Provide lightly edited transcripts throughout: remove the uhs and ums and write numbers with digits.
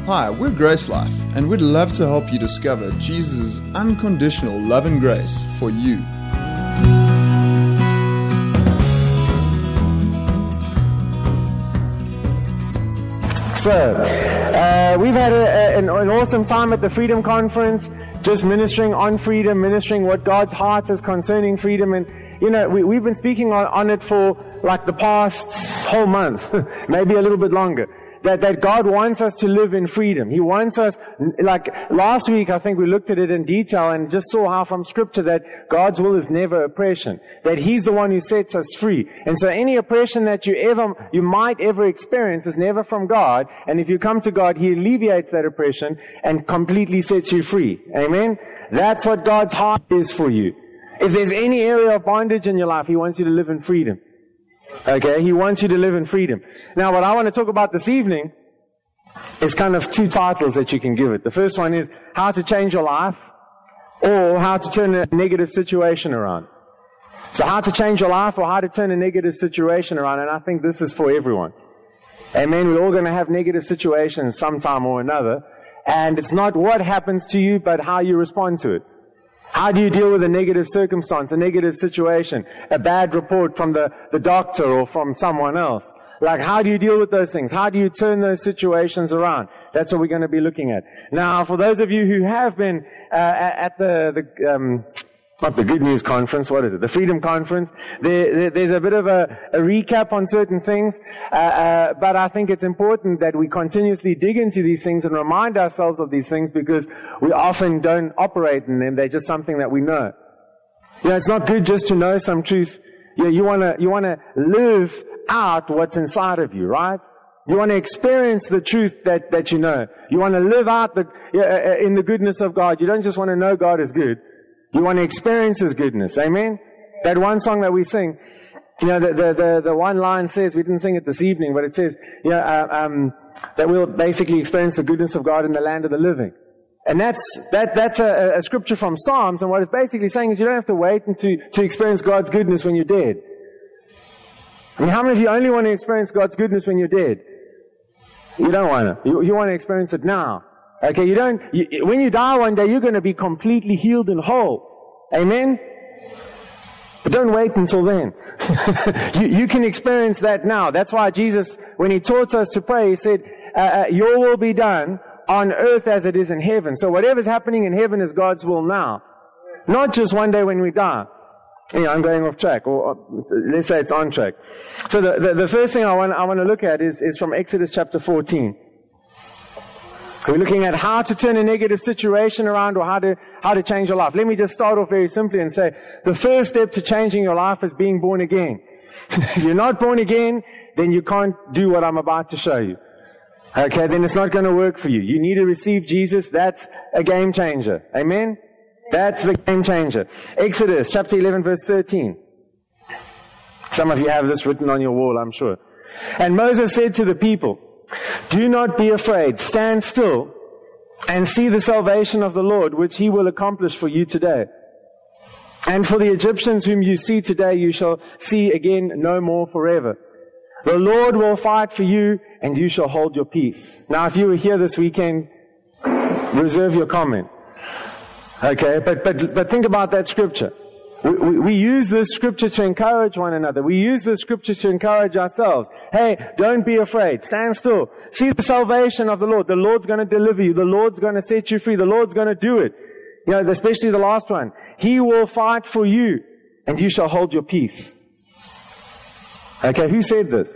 Hi, we're Grace Life, and we'd love to help you discover Jesus' unconditional love and grace for you. So, we've had an awesome time at the Freedom Conference, just ministering on freedom, ministering what God's heart is concerning freedom. And, you know, we've been speaking on it for like the past whole month, maybe a little bit longer. That God wants us to live in freedom. He wants us, like last week I think we looked at it in detail and just saw how from Scripture that God's will is never oppression. That He's the one who sets us free. And so any oppression that you might ever experience is never from God. And if you come to God, He alleviates that oppression and completely sets you free. Amen? That's what God's heart is for you. If there's any area of bondage in your life, He wants you to live in freedom. Okay, He wants you to live in freedom. Now, what I want to talk about this evening is kind of two titles that you can give it. The first one is how to change your life, or how to turn a negative situation around. So how to change your life or how to turn a negative situation around, and I think this is for everyone. Amen. We're all going to have negative situations sometime or another, and it's not what happens to you, but how you respond to it. How do you deal with a negative circumstance, a negative situation, a bad report from the doctor or from someone else? Like, how do you deal with those things? How do you turn those situations around? That's what we're going to be looking at. Now, for those of you who have been at not the Good News Conference, what is it? The Freedom Conference. There's a bit of a recap on certain things, but I think it's important that we continuously dig into these things and remind ourselves of these things because we often don't operate in them. They're just something that we know. You know, it's not good just to know some truth. You wanna live out what's inside of you, right? You want to experience the truth that you know. You want to live out in the goodness of God. You don't just want to know God is good. You want to experience His goodness. Amen? That one song that we sing, you know, the one line says, we didn't sing it this evening, but it says, you know, that we'll basically experience the goodness of God in the land of the living. And that's a scripture from Psalms, and what it's basically saying is you don't have to wait to experience God's goodness when you're dead. I mean, how many of you only want to experience God's goodness when you're dead? You don't want to. You want to experience it now. Okay, when you die one day, you're going to be completely healed and whole. Amen? But don't wait until then. You can experience that now. That's why Jesus, when He taught us to pray, He said, your will be done on earth as it is in heaven. So whatever's happening in heaven is God's will now. Not just one day when we die. You know, I'm going off track, or let's say it's on track. So the first thing I want to look at is from Exodus chapter 14. We're looking at how to turn a negative situation around or how to change your life. Let me just start off very simply and say the first step to changing your life is being born again. If you're not born again, then you can't do what I'm about to show you. Okay, then it's not going to work for you. You need to receive Jesus. That's a game changer. Amen? That's the game changer. Exodus chapter 11 verse 13. Some of you have this written on your wall, I'm sure. And Moses said to the people, do not be afraid. Stand still and see the salvation of the Lord, which He will accomplish for you today. And for the Egyptians whom you see today, you shall see again no more forever. The Lord will fight for you, and you shall hold your peace. Now, if you were here this weekend, reserve your comment. Okay, but think about that scripture. We use this scripture to encourage one another. We use this scripture to encourage ourselves. Hey, don't be afraid. Stand still. See the salvation of the Lord. The Lord's going to deliver you. The Lord's going to set you free. The Lord's going to do it. You know, especially the last one. He will fight for you, and you shall hold your peace. Okay, who said this?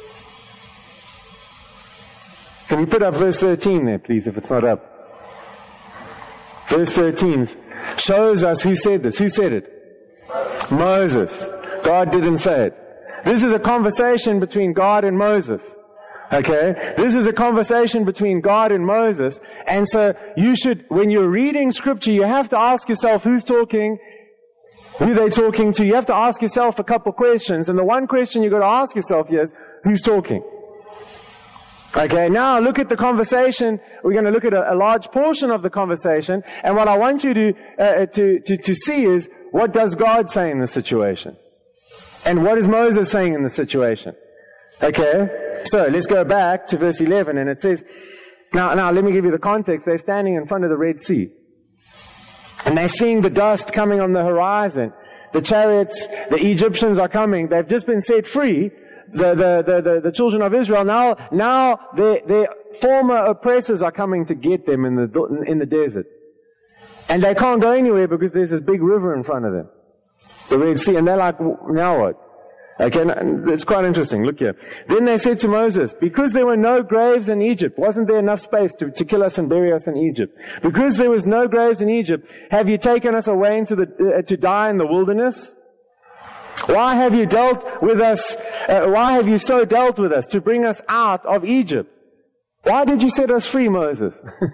Can you put up verse 13 there, please, if it's not up? Verse 13 shows us who said this. Who said it? Moses. God didn't say it. This is a conversation between God and Moses. Okay? This is a conversation between God and Moses. And so you should, when you're reading scripture, you have to ask yourself who's talking, who they're talking to. You have to ask yourself a couple questions. And the one question you've got to ask yourself is, who's talking? Okay, now look at the conversation. We're going to look at a large portion of the conversation. And what I want you to see is, what does God say in the situation? And what is Moses saying in the situation? Okay, so let's go back to verse 11, and it says, Now, let me give you the context. They're standing in front of the Red Sea. And they're seeing the dust coming on the horizon. The chariots, the Egyptians are coming. They've just been set free. The children of Israel. Now their former oppressors are coming to get them in the desert. And they can't go anywhere because there's this big river in front of them. The Red Sea. And they're like, now what? Okay, it's quite interesting. Look here. Then they said to Moses, because there were no graves in Egypt, wasn't there enough space to kill us and bury us in Egypt? Because there was no graves in Egypt, have you taken us away to die in the wilderness? Why have you dealt with us? Why have you so dealt with us to bring us out of Egypt? Why did you set us free, Moses?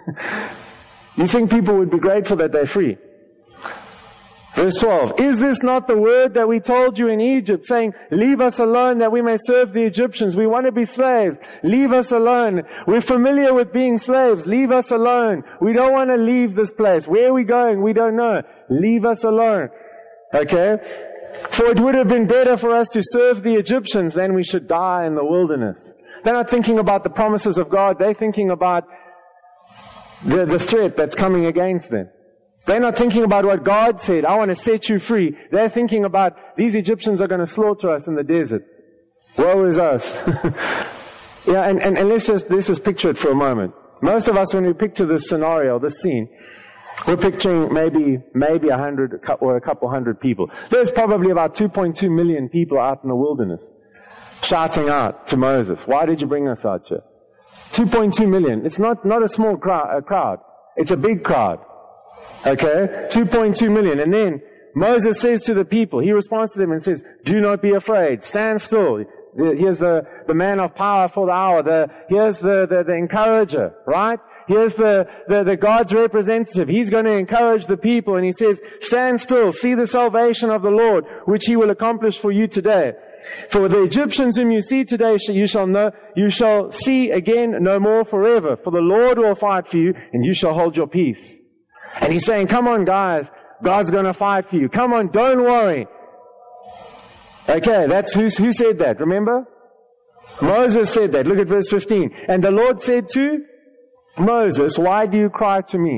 You think people would be grateful that they're free? Verse 12, is this not the word that we told you in Egypt, saying, leave us alone that we may serve the Egyptians? We want to be slaves. Leave us alone. We're familiar with being slaves. Leave us alone. We don't want to leave this place. Where are we going? We don't know. Leave us alone. Okay? For it would have been better for us to serve the Egyptians than we should die in the wilderness. They're not thinking about the promises of God. They're thinking about the threat that's coming against them. They're not thinking about what God said, I want to set you free. They're thinking about, these Egyptians are going to slaughter us in the desert. Woe is us. Yeah, and let's just picture it for a moment. Most of us, when we picture this scenario, this scene, we're picturing maybe 100 or a couple hundred people. There's probably about 2.2 million people out in the wilderness, shouting out to Moses, why did you bring us out here? 2.2 million. It's not a small crowd. It's a big crowd. Okay? 2.2 million. And then Moses says to the people, he responds to them and says, do not be afraid. Stand still. Here's the man of power for the hour. Here's the encourager, right? Here's the God's representative. He's going to encourage the people, and he says, stand still, see the salvation of the Lord, which he will accomplish for you today. For the Egyptians whom you see today, you shall see again no more forever. For the Lord will fight for you, and you shall hold your peace. And he's saying, come on guys, God's going to fight for you. Come on, don't worry. Okay, that's who said that, remember? Moses said that. Look at verse 15. And the Lord said to Moses, why do you cry to me?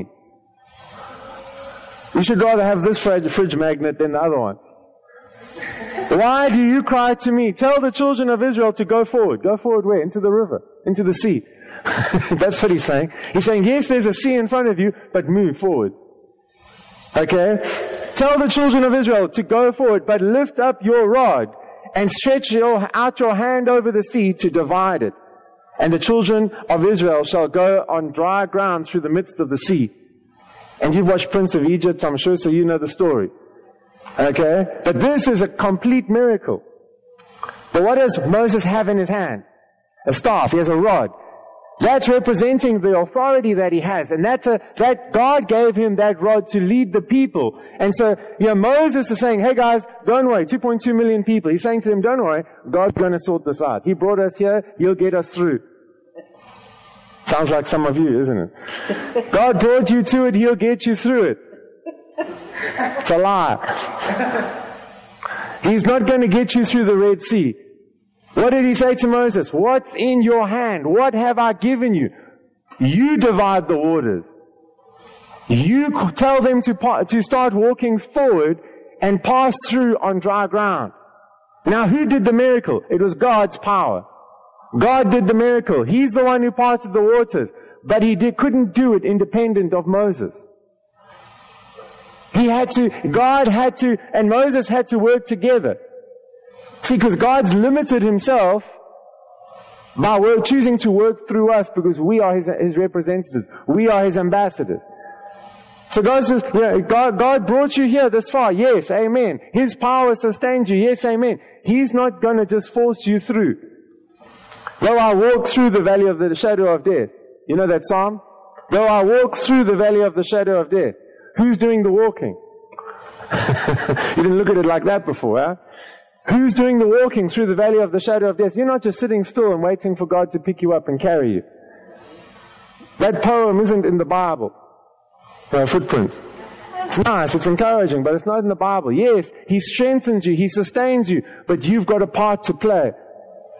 You should rather have this fridge magnet than the other one. Why do you cry to me? Tell the children of Israel to go forward. Go forward where? Into the river, into the sea. That's what he's saying. He's saying, yes, there's a sea in front of you, but move forward. Okay? Tell the children of Israel to go forward, but lift up your rod and stretch out your hand over the sea to divide it. And the children of Israel shall go on dry ground through the midst of the sea. And you've watched Prince of Egypt, I'm sure, so you know the story. Okay? But this is a complete miracle. But what does Moses have in his hand? A staff. He has a rod. That's representing the authority that he has. And that God gave him that rod to lead the people. And so, Moses is saying, hey guys, don't worry, 2.2 million people. He's saying to them, don't worry, God's going to sort this out. He brought us here, He'll get us through. Sounds like some of you, isn't it? God brought you to it, He'll get you through it. It's a lie. He's not going to get you through the Red Sea. What did he say to Moses? What's in your hand? What have I given you? You divide the waters. You tell them to start walking forward and pass through on dry ground. Now, who did the miracle? It was God's power. God did the miracle. He's the one who parted the waters. But couldn't do it independent of Moses. God had to, and Moses had to work together. See, because God's limited Himself by choosing to work through us because we are His representatives. We are His ambassadors. So God says, God brought you here this far. Yes, amen. His power sustains you. Yes, amen. He's not going to just force you through. Though I walk through the valley of the shadow of death. You know that psalm? Though I walk through the valley of the shadow of death. Who's doing the walking? You didn't look at it like that before, huh? Who's doing the walking through the valley of the shadow of death? You're not just sitting still and waiting for God to pick you up and carry you. That poem isn't in the Bible. Footprints. It's nice, it's encouraging, but it's not in the Bible. Yes, He strengthens you, He sustains you, but you've got a part to play.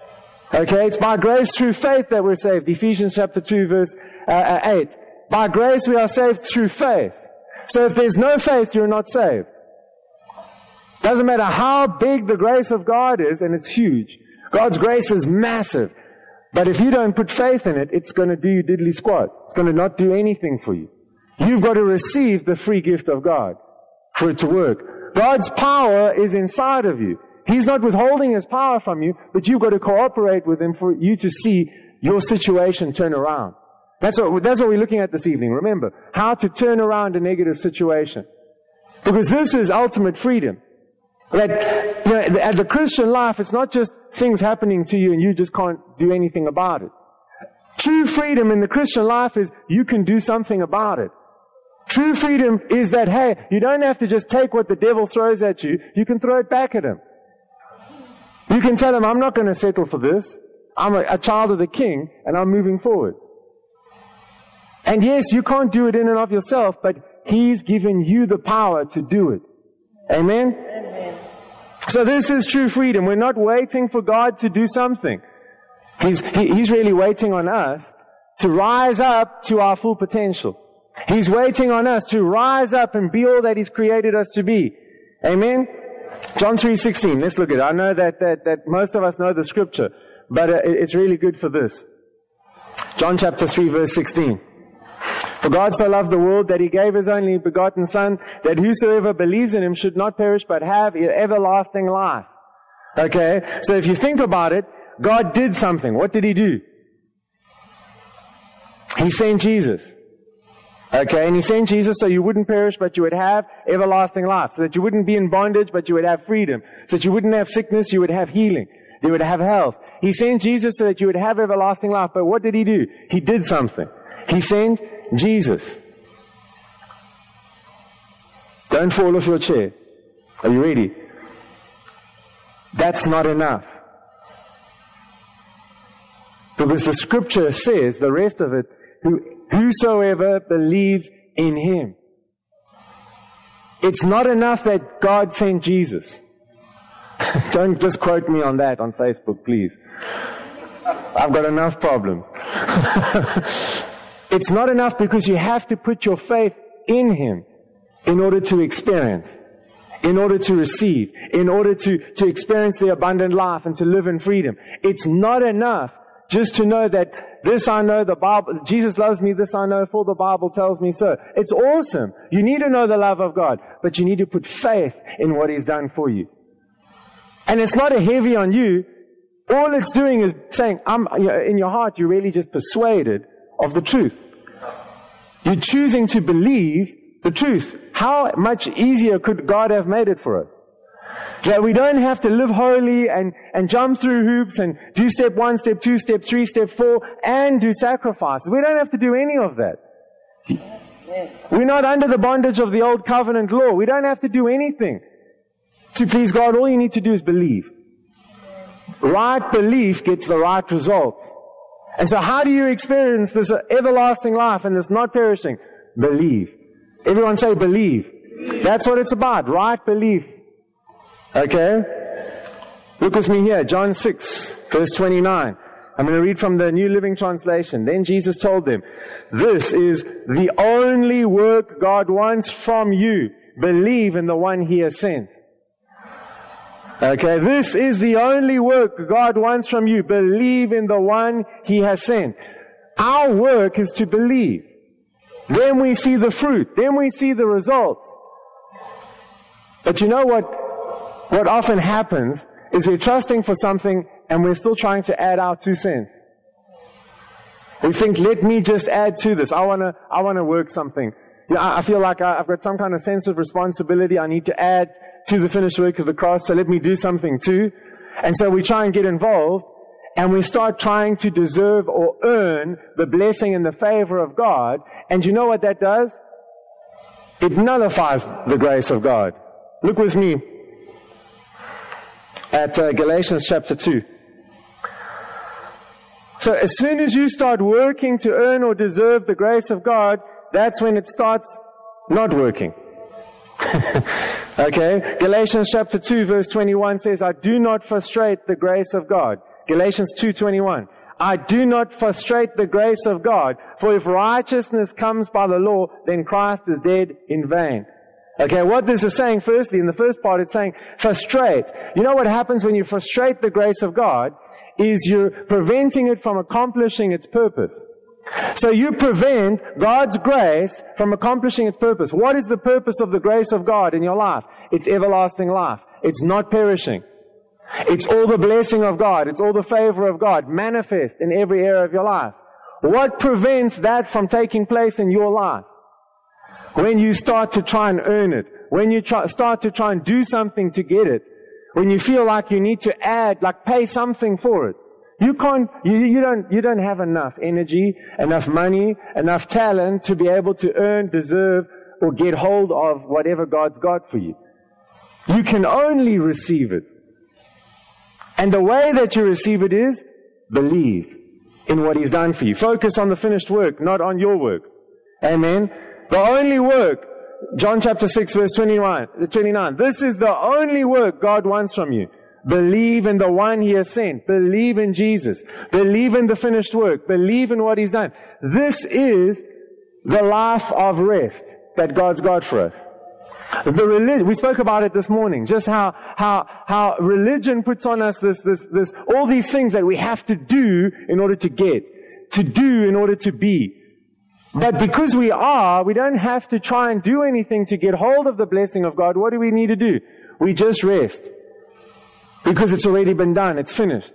Okay, it's by grace through faith that we're saved. Ephesians chapter 2 verse 8. By grace we are saved through faith. So if there's no faith, you're not saved. Doesn't matter how big the grace of God is, and it's huge. God's grace is massive. But if you don't put faith in it, it's going to do you diddly squat. It's going to not do anything for you. You've got to receive the free gift of God for it to work. God's power is inside of you. He's not withholding His power from you, but you've got to cooperate with Him for you to see your situation turn around. That's what we're looking at this evening. Remember, how to turn around a negative situation. Because this is ultimate freedom. That, as a Christian life, it's not just things happening to you and you just can't do anything about it. True freedom in the Christian life is you can do something about it. True freedom is that, hey, you don't have to just take what the devil throws at you. You can throw it back at him. You can tell him, I'm not going to settle for this. I'm a child of the King, and I'm moving forward. And yes, you can't do it in and of yourself, but He's given you the power to do it. Amen? Amen. So this is true freedom. We're not waiting for God to do something. He's really waiting on us to rise up to our full potential. He's waiting on us to rise up and be all that He's created us to be. Amen? John 3:16. Let's look at it. I know that most of us know the scripture, but it's really good for this. John chapter 3 verse 16. For God so loved the world that He gave His only begotten Son, that whosoever believes in Him should not perish but have everlasting life. Okay? So if you think about it, God did something. What did He do? He sent Jesus. Okay, and He sent Jesus so you wouldn't perish, but you would have everlasting life. So that you wouldn't be in bondage, but you would have freedom. So that you wouldn't have sickness, you would have healing. You would have health. He sent Jesus so that you would have everlasting life. But what did He do? He did something. He sent Jesus. Don't fall off your chair. Are you ready? That's not enough. Because the scripture says, the rest of it, whosoever believes in Him. It's not enough that God sent Jesus. Don't just quote me on that on Facebook, please. I've got enough problem. It's not enough because you have to put your faith in Him in order to experience, in order to receive, in order to experience the abundant life and to live in freedom. It's not enough just to know that this I know, the Bible, Jesus loves me, this I know, for the Bible tells me so. It's awesome. You need to know the love of God, but you need to put faith in what He's done for you. And it's not a heavy on you. All it's doing is saying, in your heart, you're really just persuaded of the truth. You're choosing to believe the truth. How much easier could God have made it for us? That we don't have to live holy and jump through hoops and do step 1, step 2, step 3, step 4, and do sacrifices. We don't have to do any of that. We're not under the bondage of the old covenant law. We don't have to do anything to please God. All you need to do is believe. Right belief gets the right results. And so how do you experience this everlasting life and this not perishing? Believe. Everyone say believe. That's what it's about. Right belief. Okay? Look with me here. John 6, verse 29. I'm going to read from the New Living Translation. Then Jesus told them, this is the only work God wants from you. Believe in the one He has sent. Okay, this is the only work God wants from you. Believe in the one He has sent. Our work is to believe. Then we see the fruit. Then we see the results. But you know what often happens is we're trusting for something and we're still trying to add our 2 cents. We think, let me just add to this. I wanna work something. I feel like I've got some kind of sense of responsibility. I need to add to the finished work of the cross, so let me do something too. And so we try and get involved, and we start trying to deserve or earn the blessing and the favor of God. And you know what that does? It nullifies the grace of God. Look with me at Galatians chapter 2. So as soon as you start working to earn or deserve the grace of God, that's when it starts not working. Okay? Galatians chapter 2 verse 21 says, I do not frustrate the grace of God. Galatians 2:21. I do not frustrate the grace of God, for if righteousness comes by the law, then Christ is dead in vain. Okay, what this is saying, firstly, in the first part, it's saying frustrate. You know what happens when you frustrate the grace of God is you're preventing it from accomplishing its purpose. So you prevent God's grace from accomplishing its purpose. What is the purpose of the grace of God in your life? It's everlasting life. It's not perishing. It's all the blessing of God. It's all the favor of God manifest in every area of your life. What prevents that from taking place in your life? When you start to try and earn it, when you start to try and do something to get it, when you feel like you need to add, like pay something for it, you don't have enough energy, enough money, enough talent to be able to earn, deserve, or get hold of whatever God's got for you. You can only receive it. And the way that you receive it is believe in what He's done for you. Focus on the finished work, not on your work. Amen. The only work, John chapter 6 verse 29, this is the only work God wants from you. Believe in the one He has sent. Believe in Jesus. Believe in the finished work. Believe in what He's done. This is the life of rest that God's got for us. We spoke about it this morning, just how religion puts on us this, all these things that we have to do in order to get, to do in order to be. But because we don't have to try and do anything to get hold of the blessing of God. What do we need to do? We just rest. Because it's already been done. It's finished.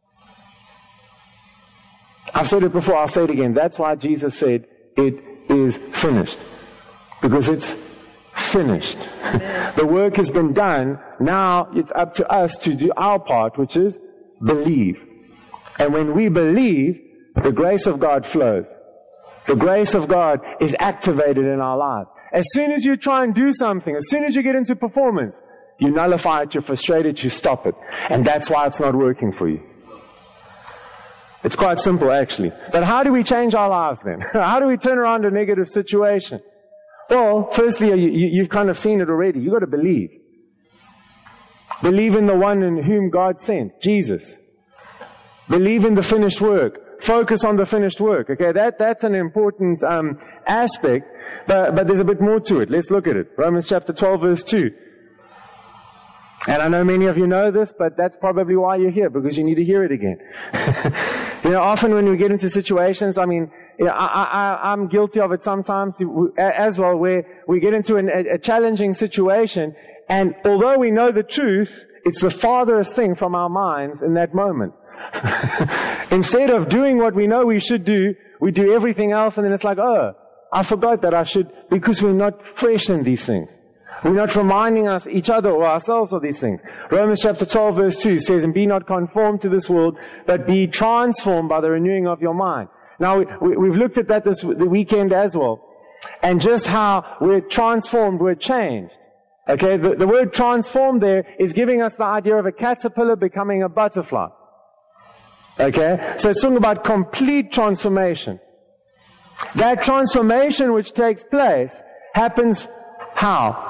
I've said it before, I'll say it again. That's why Jesus said, it is finished. Because it's finished. The work has been done. Now it's up to us to do our part, which is believe. And when we believe, the grace of God flows. The grace of God is activated in our lives. As soon as you try and do something, as soon as you get into performance, you nullify it, you frustrate it, you stop it. And that's why it's not working for you. It's quite simple, actually. But how do we change our lives then? How do we turn around a negative situation? Well, firstly, you've kind of seen it already. You've got to believe. Believe in the one in whom God sent, Jesus. Believe in the finished work. Focus on the finished work. Okay, that's an important aspect, but there's a bit more to it. Let's look at it. Romans chapter 12, verse 2. And I know many of you know this, but that's probably why you're here, because you need to hear it again. Often when we get into situations, I'm guilty of it sometimes as well, where we get into a challenging situation, and although we know the truth, it's the farthest thing from our minds in that moment. Instead of doing what we know we should do, we do everything else, and then it's like, oh, I forgot that I should, because we're not fresh in these things. We're not reminding us, each other or ourselves of these things. Romans chapter 12 verse 2 says, and be not conformed to this world, but be transformed by the renewing of your mind. Now, we've looked at that the weekend as well. And just how we're transformed, we're changed. Okay, the word transformed there is giving us the idea of a caterpillar becoming a butterfly. Okay, so it's talking about complete transformation. That transformation which takes place happens how?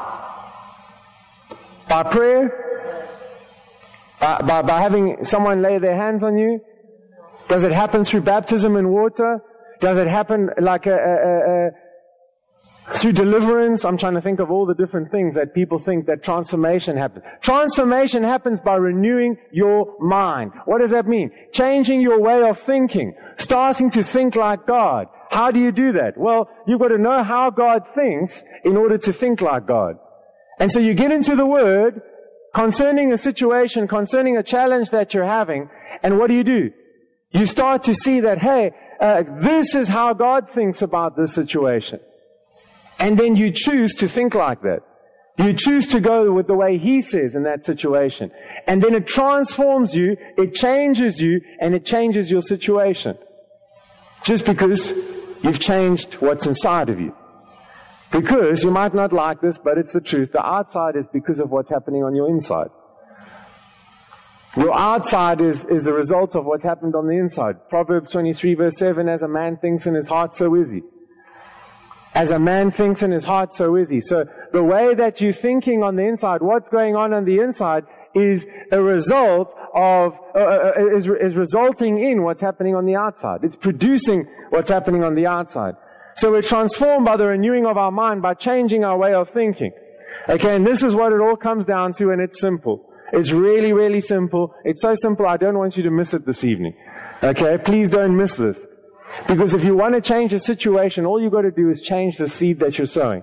By prayer? By having someone lay their hands on you? Does it happen through baptism in water? Does it happen like through deliverance? I'm trying to think of all the different things that people think that transformation happens. Transformation happens by renewing your mind. What does that mean? Changing your way of thinking. Starting to think like God. How do you do that? Well, you've got to know how God thinks in order to think like God. And so you get into the Word concerning a situation, concerning a challenge that you're having, and what do? You start to see that, hey, this is how God thinks about this situation. And then you choose to think like that. You choose to go with the way He says in that situation. And then it transforms you, it changes you, and it changes your situation. Just because you've changed what's inside of you. Because you might not like this, but it's the truth. The outside is because of what's happening on your inside. Your outside is the result of what's happened on the inside. Proverbs 23 verse 7, as a man thinks in his heart, so is he. As a man thinks in his heart, so is he. So the way that you're thinking on the inside, what's going on the inside, is a result is resulting in what's happening on the outside. It's producing what's happening on the outside. So we're transformed by the renewing of our mind, by changing our way of thinking. Okay, and this is what it all comes down to, and it's simple. It's really, really simple. It's so simple, I don't want you to miss it this evening. Okay, please don't miss this. Because if you want to change a situation, all you've got to do is change the seed that you're sowing.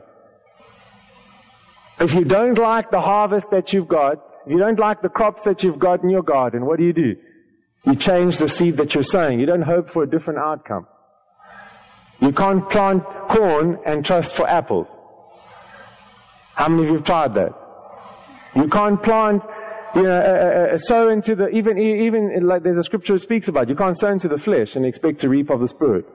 If you don't like the harvest that you've got, if you don't like the crops that you've got in your garden, what do? You change the seed that you're sowing. You don't hope for a different outcome. You can't plant corn and trust for apples. How many of you have tried that? You can't plant, sow into the, even like there's a scripture that speaks about, you can't sow into the flesh and expect to reap of the Spirit.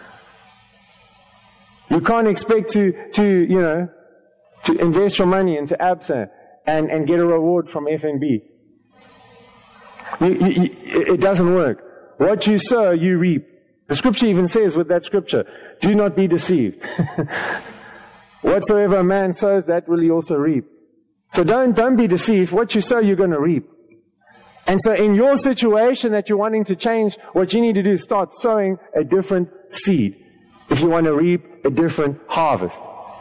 You can't expect to invest your money into ABSA and get a reward from FNB. It doesn't work. What you sow, you reap. The scripture even says with that scripture, do not be deceived. Whatsoever a man sows, that will he also reap. So don't be deceived. What you sow, you're going to reap. And so in your situation that you're wanting to change, what you need to do is start sowing a different seed if you want to reap a different harvest.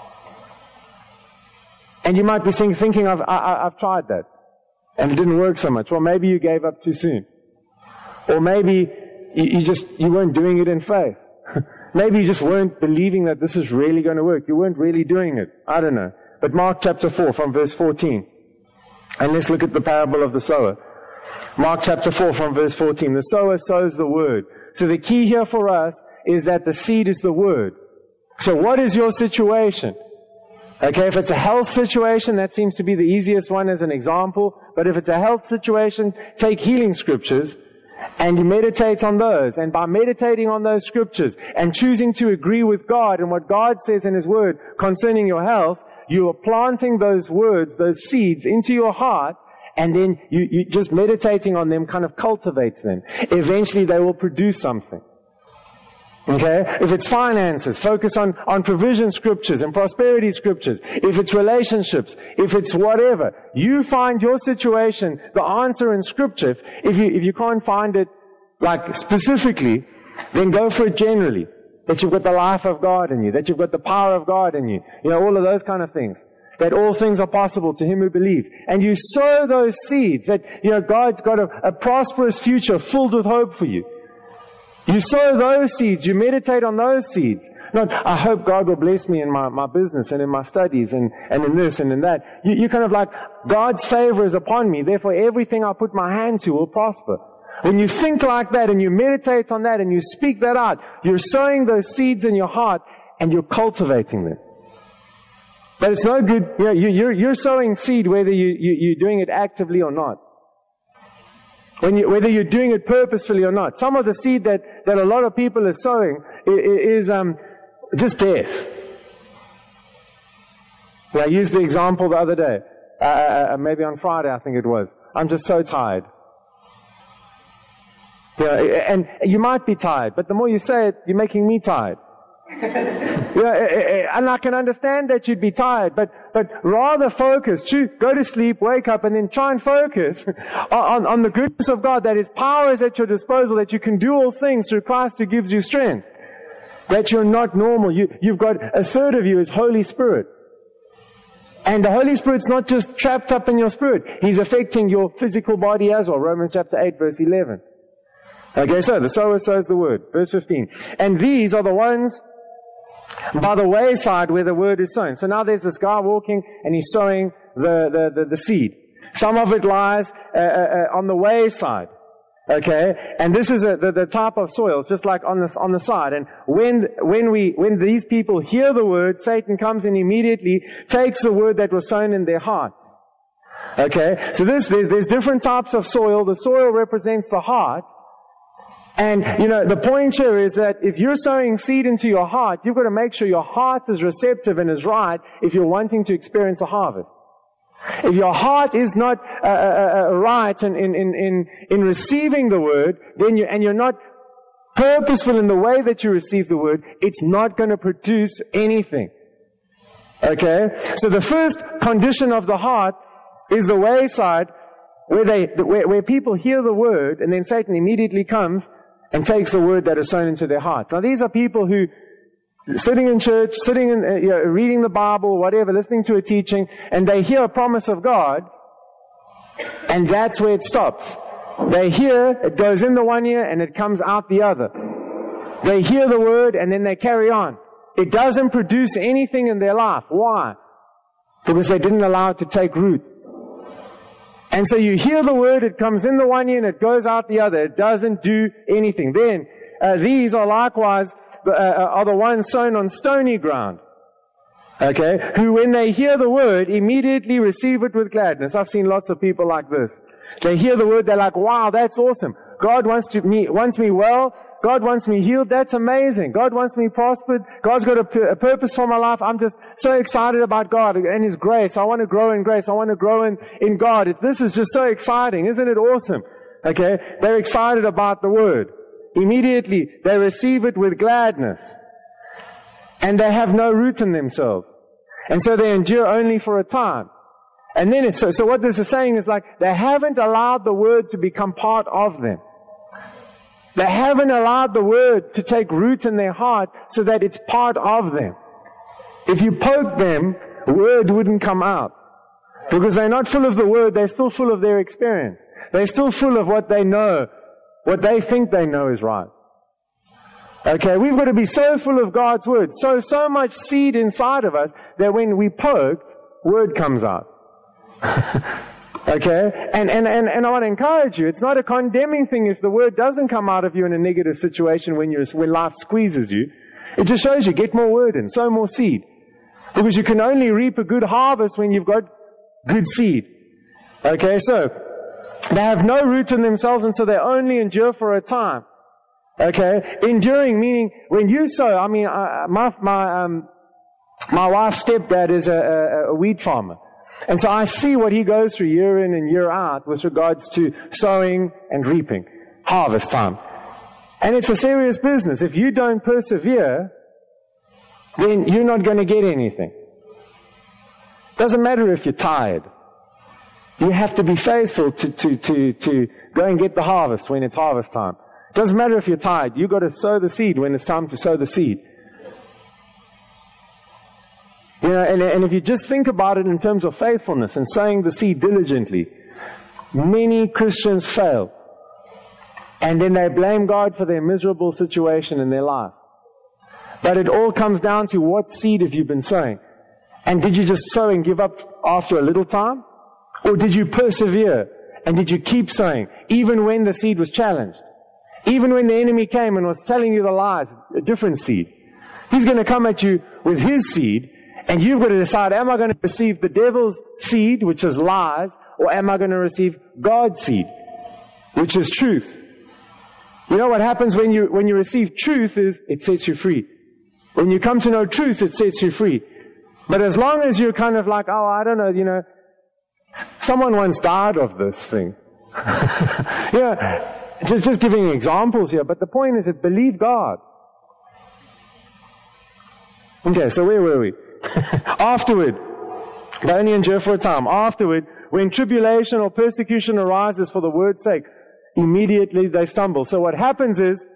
And you might be thinking, I've tried that, and it didn't work so much. Well, maybe you gave up too soon. Or maybe you weren't doing it in faith. Maybe you just weren't believing that this is really going to work. You weren't really doing it. I don't know. But Mark chapter 4 from verse 14. And let's look at the parable of the sower. Mark chapter 4 from verse 14. The sower sows the word. So the key here for us is that the seed is the word. So what is your situation? Okay, if it's a health situation, that seems to be the easiest one as an example. But if it's a health situation, take healing scriptures and you meditate on those. And by meditating on those scriptures and choosing to agree with God and what God says in His Word concerning your health, you are planting those words, those seeds into your heart, and then you just meditating on them kind of cultivates them. Eventually they will produce something. Okay? If it's finances, focus on provision scriptures and prosperity scriptures. If it's relationships, if it's whatever, you find your situation, the answer in scripture. If you can't find it like specifically, then go for it generally. That you've got the life of God in you, that you've got the power of God in you. All of those kind of things. That all things are possible to him who believes. And you sow those seeds that, God's got a prosperous future filled with hope for you. You sow those seeds, you meditate on those seeds. Not, I hope God will bless me in my business and in my studies and in this and in that. You kind of like, God's favor is upon me, therefore everything I put my hand to will prosper. When you think like that and you meditate on that and you speak that out, you're sowing those seeds in your heart and you're cultivating them. But it's no good, you're sowing seed whether you're doing it actively or not. Whether you're doing it purposefully or not. Some of the seed that a lot of people are sowing is just death. I used the example the other day, maybe on Friday I think it was. I'm just so tired. And you might be tired, but the more you say it, you're making me tired. And I can understand that you'd be tired, but rather focus. Go to sleep, wake up, and then try and focus on the goodness of God, that His power is at your disposal, that you can do all things through Christ who gives you strength. That you're not normal. You've got a third of you is Holy Spirit. And the Holy Spirit's not just trapped up in your spirit. He's affecting your physical body as well. Romans chapter 8 verse 11. Okay, so the sower sows the word. Verse 15. And these are the ones by the wayside where the word is sown. So now there's this guy walking and he's sowing the seed. Some of it lies on the wayside. Okay, and this is the type of soil. It's just like on the side. And when these people hear the word, Satan comes and immediately takes the word that was sown in their hearts. Okay, so there's different types of soil. The soil represents the heart. And, the point here is that if you're sowing seed into your heart, you've got to make sure your heart is receptive and is right if you're wanting to experience a harvest. If your heart is not right in receiving the word, then you're not purposeful in the way that you receive the word, it's not going to produce anything. Okay? So the first condition of the heart is the wayside. where people hear the word and then Satan immediately comes and takes the word that is sown into their hearts. Now these are people who sitting in church, reading the Bible, whatever, listening to a teaching, and they hear a promise of God, and that's where it stops. They hear, it goes in the one ear and it comes out the other. They hear the word and then they carry on. It doesn't produce anything in their life. Why? Because they didn't allow it to take root. And so you hear the word, it comes in the one ear and it goes out the other. It doesn't do anything. Then, these are likewise, are the ones sown on stony ground. Okay? Who when they hear the word, immediately receive it with gladness. I've seen lots of people like this. They hear the word, they're like, wow, that's awesome. God wants me well. God wants me healed. That's amazing. God wants me prospered. God's got a purpose for my life. I'm just so excited about God and His grace. I want to grow in grace. I want to grow in God. This is just so exciting. Isn't it awesome? Okay? They're excited about the word. Immediately, they receive it with gladness. And they have no root in themselves. And so they endure only for a time. And then so what this is saying is like, they haven't allowed the word to become part of them. They haven't allowed the word to take root in their heart so that it's part of them. If you poke them, the word wouldn't come out. Because they're not full of the word, they're still full of their experience. They're still full of what they know, what they think they know is right. Okay, we've got to be so full of God's word, so much seed inside of us that when we poked, word comes out. Okay? And I want to encourage you, it's not a condemning thing if the word doesn't come out of you in a negative situation when life squeezes you. It just shows you, get more word in, sow more seed. Because you can only reap a good harvest when you've got good seed. Okay, so, they have no root in themselves and so they only endure for a time. Okay? Enduring meaning, when you sow, I mean, my wife's stepdad is a wheat farmer. And so I see what he goes through year in and year out with regards to sowing and reaping, harvest time. And it's a serious business. If you don't persevere, then you're not going to get anything. Doesn't matter if you're tired. You have to be faithful to go and get the harvest when it's harvest time. Doesn't matter if you're tired. You've got to sow the seed when it's time to sow the seed. You know, and if you just think about it in terms of faithfulness and sowing the seed diligently, many Christians fail. And then they blame God for their miserable situation in their life. But it all comes down to what seed have you been sowing? And did you just sow and give up after a little time? Or did you persevere? And did you keep sowing, even when the seed was challenged? Even when the enemy came and was telling you the lies, a different seed. He's going to come at you with his seed, and you've got to decide, am I going to receive the devil's seed, which is lies, or am I going to receive God's seed, which is truth? You know what happens when you receive truth is, it sets you free. When you come to know truth, it sets you free. But as long as you're kind of like, oh, I don't know, you know, someone once died of this thing. Just giving examples here, but the point is that believe God. Okay, so where were we? Afterward, they only endure for a time. Afterward, when tribulation or persecution arises for the word's sake, immediately they stumble. So what happens is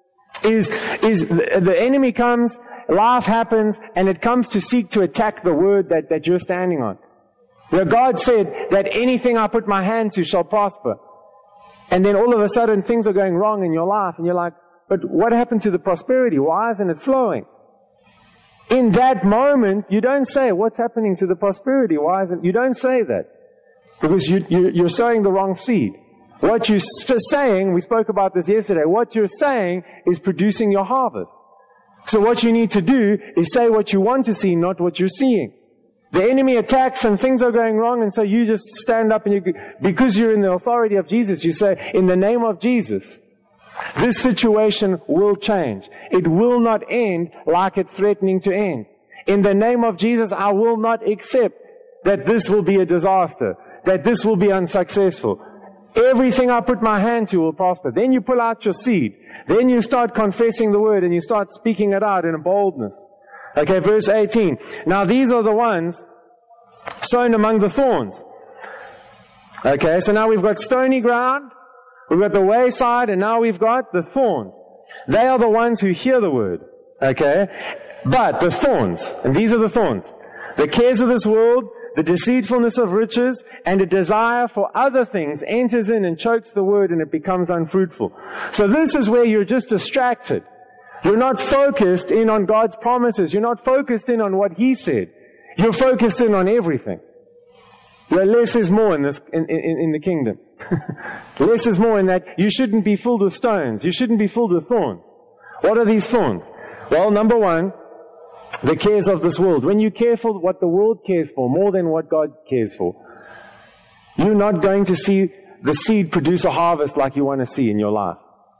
the enemy comes, life happens, and it comes to seek to attack the word that you're standing on. Where God said that anything I put my hand to shall prosper. And then all of a sudden things are going wrong in your life, and you're like, but what happened to the prosperity? Why isn't it flowing? In that moment, you don't say, what's happening to the prosperity? Why isn't, you don't say that. Because you're sowing the wrong seed. What you're saying, we spoke about this yesterday, what you're saying is producing your harvest. So what you need to do is say what you want to see, not what you're seeing. The enemy attacks and things are going wrong, and so you just stand up and because you're in the authority of Jesus, you say, in the name of Jesus, this situation will change. It will not end like it's threatening to end. In the name of Jesus, I will not accept that this will be a disaster, that this will be unsuccessful. Everything I put my hand to will prosper. Then you pull out your seed. Then you start confessing the word and you start speaking it out in a boldness. Okay, verse 18. Now these are the ones sown among the thorns. Okay, so now we've got stony ground, we've got the wayside, and now we've got the thorns. They are the ones who hear the word. Okay? But the thorns, and these are the thorns, the cares of this world, the deceitfulness of riches, and a desire for other things enters in and chokes the word, and it becomes unfruitful. So this is where you're just distracted. You're not focused in on God's promises. You're not focused in on what He said. You're focused in on everything. Less is more in the kingdom. Less is more in that you shouldn't be filled with stones. You shouldn't be filled with thorns. What are these thorns? Well, number one, the cares of this world. When you care for what the world cares for more than what God cares for, you're not going to see the seed produce a harvest like you want to see in your life.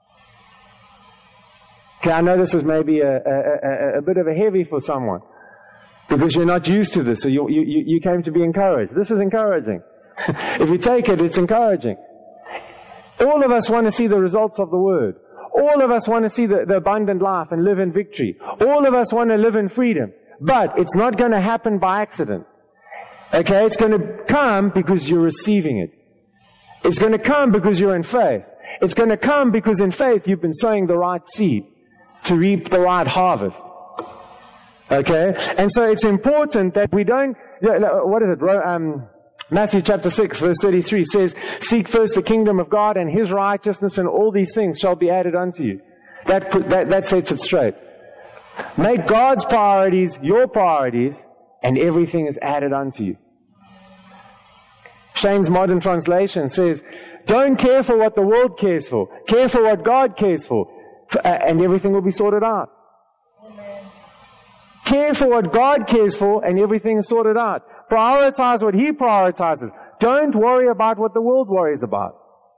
Okay, I know this is maybe a bit of a heavy for someone, because you're not used to this, so you came to be encouraged. This is encouraging. If you take it, it's encouraging. All of us want to see the results of the Word. All of us want to see the abundant life and live in victory. All of us want to live in freedom. But it's not going to happen by accident. Okay, it's going to come because you're receiving it. It's going to come because you're in faith. It's going to come because in faith you've been sowing the right seed to reap the right harvest. Okay? And so it's important that we don't, what is it? Matthew chapter 6 verse 33 says, "Seek first the kingdom of God and His righteousness, and all these things shall be added unto you." That sets it straight. Make God's priorities your priorities, and everything is added unto you. Shane's Modern Translation says, "Don't care for what the world cares for. Care for what God cares for, and everything will be sorted out." Amen. Care for what God cares for, and everything is sorted out. Prioritize what He prioritizes. Don't worry about what the world worries about.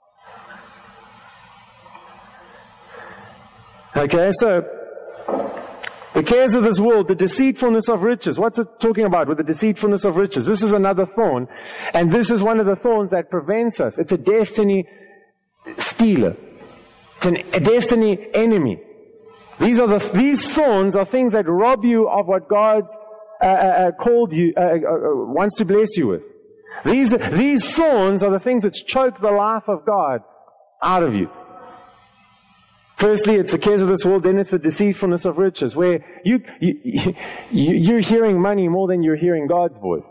Okay, so the cares of this world, the deceitfulness of riches. What's it talking about with the deceitfulness of riches? This is another thorn, and this is one of the thorns that prevents us. It's a destiny stealer. It's a destiny enemy. These thorns are things that rob you of what God's called you, wants to bless you with. These thorns are the things which choke the life of God out of you. Firstly, it's the cares of this world, then it's the deceitfulness of riches, where you're hearing money more than you're hearing God's voice.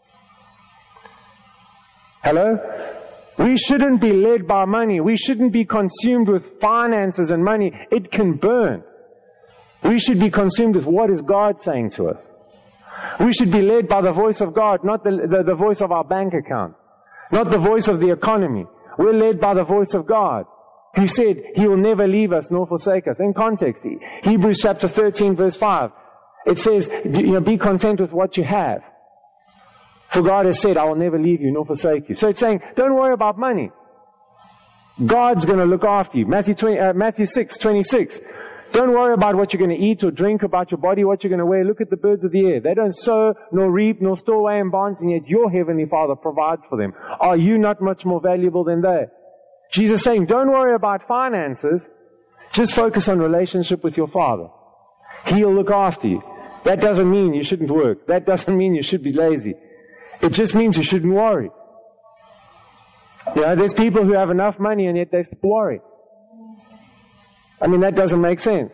Hello? We shouldn't be led by money. We shouldn't be consumed with finances and money. It can burn. We should be consumed with what is God saying to us. We should be led by the voice of God, not the voice of our bank account, not the voice of the economy. We're led by the voice of God, who said He will never leave us nor forsake us. In context, Hebrews chapter 13 verse 5, it says, be content with what you have. For God has said, I will never leave you nor forsake you. So it's saying, don't worry about money. God's going to look after you. Matthew 6:26. Don't worry about what you're going to eat or drink, about your body, what you're going to wear. Look at the birds of the air. They don't sow, nor reap, nor store away in barns, and yet your heavenly Father provides for them. Are you not much more valuable than they? Jesus is saying, don't worry about finances. Just focus on relationship with your Father. He'll look after you. That doesn't mean you shouldn't work. That doesn't mean you should be lazy. It just means you shouldn't worry. There's people who have enough money and yet they still worry. I mean, that doesn't make sense.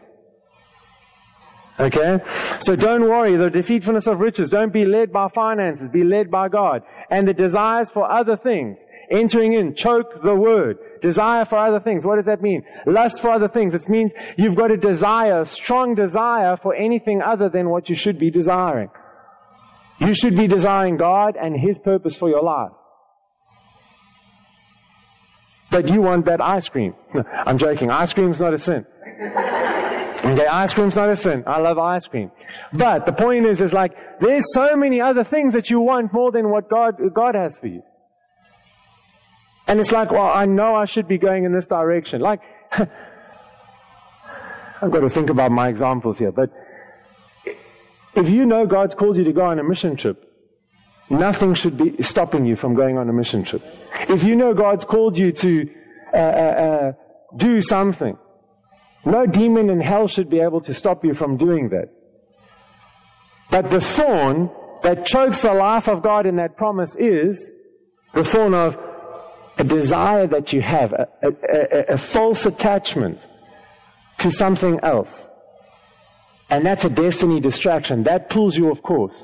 Okay? So don't worry. The deceitfulness of riches. Don't be led by finances. Be led by God. And the desires for other things. Entering in. Choke the word. Desire for other things. What does that mean? Lust for other things. It means you've got a desire, a strong desire for anything other than what you should be desiring. You should be desiring God and His purpose for your life. But you want that ice cream. I'm joking. Ice cream's not a sin. Okay, ice cream's not a sin. I love ice cream. But the point is there's so many other things that you want more than what God has for you. And it's well, I know I should be going in this direction. I've got to think about my examples here, but if you know God's called you to go on a mission trip, nothing should be stopping you from going on a mission trip. If you know God's called you to do something, no demon in hell should be able to stop you from doing that. But the thorn that chokes the life of God in that promise is the thorn of, a desire that you have, a false attachment to something else. And that's a destiny distraction. That pulls you off course.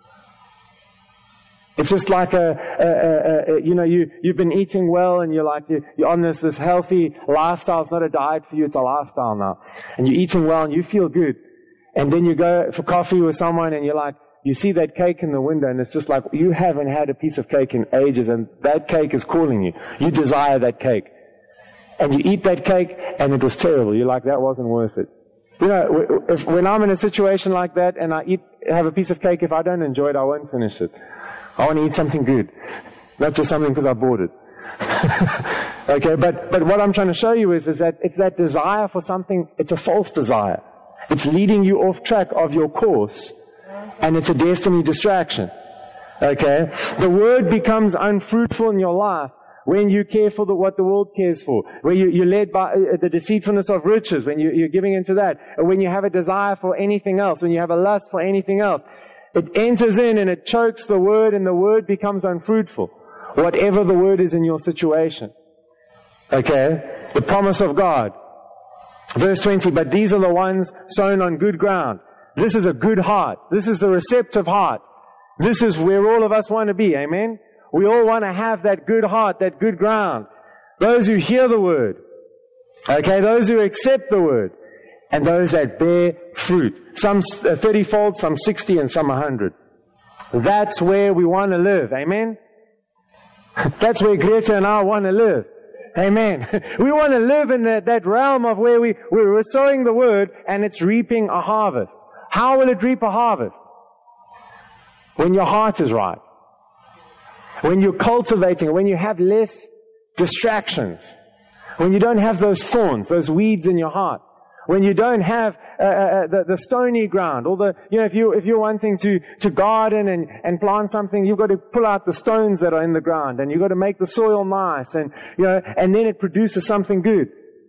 It's just like you've been eating well and you're on this healthy lifestyle. It's not a diet for you, it's a lifestyle now. And you're eating well and you feel good. And then you go for coffee with someone and you see that cake in the window and it's just like, you haven't had a piece of cake in ages and that cake is calling you. You desire that cake. And you eat that cake and it was terrible. You're like, that wasn't worth it. When I'm in a situation like that and I have a piece of cake, if I don't enjoy it, I won't finish it. I want to eat something good. Not just something because I bought it. Okay, but what I'm trying to show you is that it's that desire for something, it's a false desire. It's leading you off track of your course, and it's a destiny distraction. Okay? The word becomes unfruitful in your life when you care for what the world cares for, when you're led by the deceitfulness of riches, when you're giving into that, or when you have a desire for anything else, when you have a lust for anything else. It enters in and it chokes the word and the word becomes unfruitful. Whatever the word is in your situation. Okay? The promise of God. Verse 20, but these are the ones sown on good ground. This is a good heart. This is the receptive heart. This is where all of us want to be. Amen? We all want to have that good heart, that good ground. Those who hear the word. Okay? Those who accept the word. And those that bear fruit. Some 30-fold, some 60, and some 100. That's where we want to live. Amen? That's where Greta and I want to live. Amen. We want to live in that realm of where we're sowing the word and it's reaping a harvest. How will it reap a harvest? When your heart is right. When you're cultivating, when you have less distractions. When you don't have those thorns, those weeds in your heart. When you don't have the stony ground, or if you're wanting to garden and plant something, you've got to pull out the stones that are in the ground, and you've got to make the soil nice, and then it produces something good.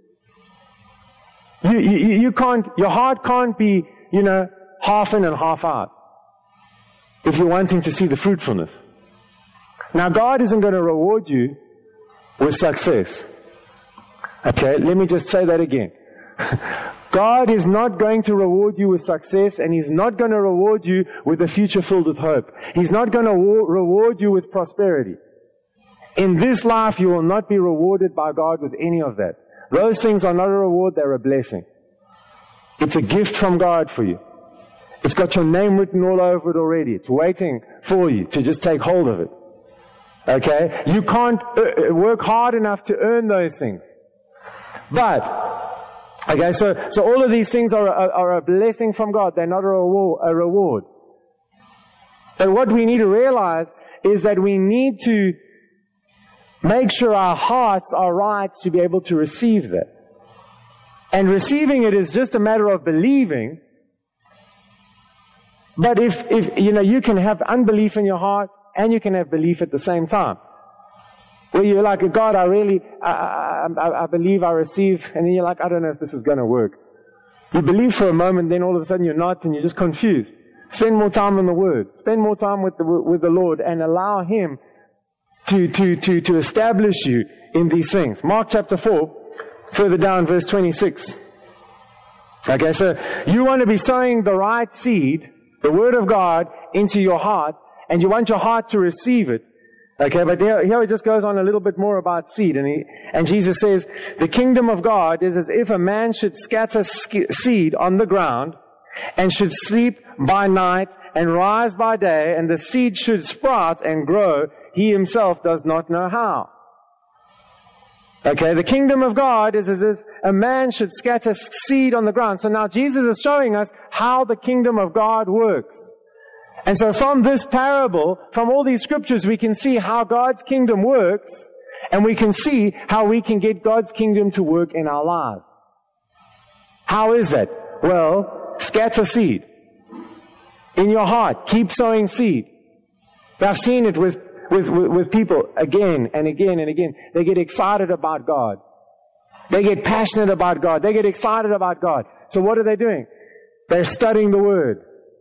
You can't, your heart can't be, half in and half out, if you're wanting to see the fruitfulness. Now, God isn't going to reward you with success. Okay, let me just say that again. God is not going to reward you with success, and He's not going to reward you with a future filled with hope. He's not going to reward you with prosperity. In this life, you will not be rewarded by God with any of that. Those things are not a reward, they're a blessing. It's a gift from God for you. It's got your name written all over it already. It's waiting for you to just take hold of it. Okay? You can't work hard enough to earn those things. But okay, so all of these things are a blessing from God. They're not a reward. But what we need to realize is that we need to make sure our hearts are right to be able to receive that. And receiving it is just a matter of believing. But if you can have unbelief in your heart and you can have belief at the same time. Where you're like, God, I believe, I receive, and then you're like, I don't know if this is going to work. You believe for a moment, then all of a sudden you're not, and you're just confused. Spend more time in the Word. Spend more time with the Lord, and allow Him to establish you in these things. Mark chapter 4, further down, verse 26. Okay, so you want to be sowing the right seed, the Word of God, into your heart, and you want your heart to receive it. Okay, but here it just goes on a little bit more about seed. And Jesus says, the kingdom of God is as if a man should scatter seed on the ground and should sleep by night and rise by day, and the seed should sprout and grow. He himself does not know how. Okay, the kingdom of God is as if a man should scatter seed on the ground. So now Jesus is showing us how the kingdom of God works. And so from this parable, from all these scriptures, we can see how God's kingdom works, and we can see how we can get God's kingdom to work in our lives. How is that? Well, scatter seed in your heart. Keep sowing seed. I've seen it with people again and again and again. They get excited about God. They get passionate about God. They get excited about God. So what are they doing? They're studying the Word.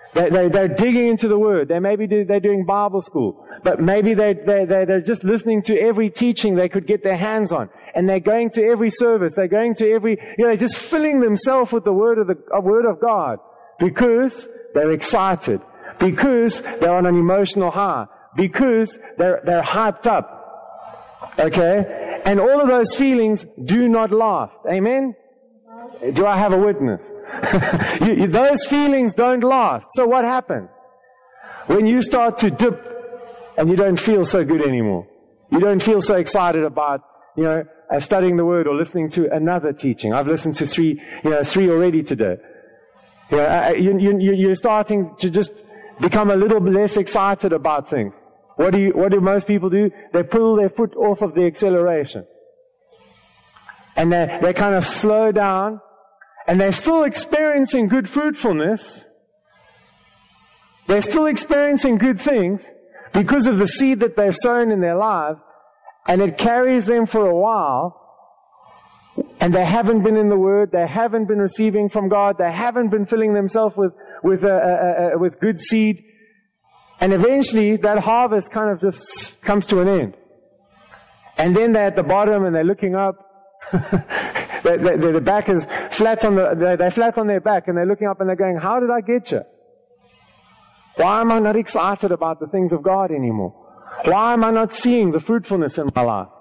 They're digging into the Word. They're doing Bible school. But maybe they're just listening to every teaching they could get their hands on. And they're going to every service. They're going to they're just filling themselves with the Word of God. Because they're excited. Because they're on an emotional high. Because they're hyped up. Okay? And all of those feelings do not last. Amen? Do I have a witness? Those feelings don't last. So what happens? When you start to dip and you don't feel so good anymore. You don't feel so excited about, studying the Word or listening to another teaching. I've listened to three already today. You're starting to just become a little less excited about things. What do most people do? They pull their foot off of the acceleration. And they kind of slow down. And they're still experiencing good fruitfulness. They're still experiencing good things because of the seed that they've sown in their life. And it carries them for a while. And they haven't been in the Word. They haven't been receiving from God. They haven't been filling themselves with good seed. And eventually that harvest kind of just comes to an end. And then they're at the bottom and they're looking up. The back is flat they're flat on their back and they're looking up and they're going, how did I get you? Why am I not excited about the things of God anymore? Why am I not seeing the fruitfulness in my life?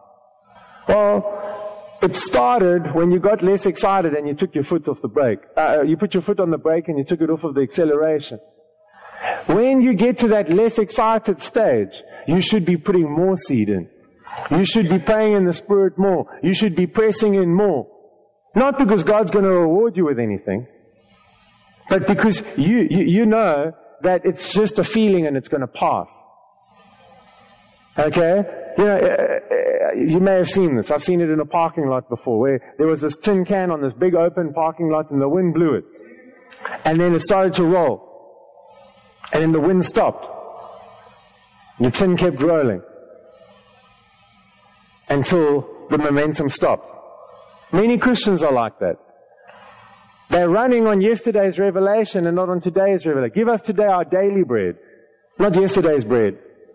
Well, it started when you got less excited and you took your foot off the brake. You put your foot on the brake and you took it off of the acceleration. When you get to that less excited stage, you should be putting more seed in. You should be praying in the Spirit more. You should be pressing in more. Not because God's going to reward you with anything, but because you know that it's just a feeling and it's going to pass. Okay? You may have seen this. I've seen it in a parking lot before where there was this tin can on this big open parking lot and the wind blew it. And then it started to roll. And then the wind stopped. And the tin kept rolling. Until the momentum stopped. Many Christians are like that. They're running on yesterday's revelation and not on today's revelation. Give us today our daily bread, not yesterday's bread.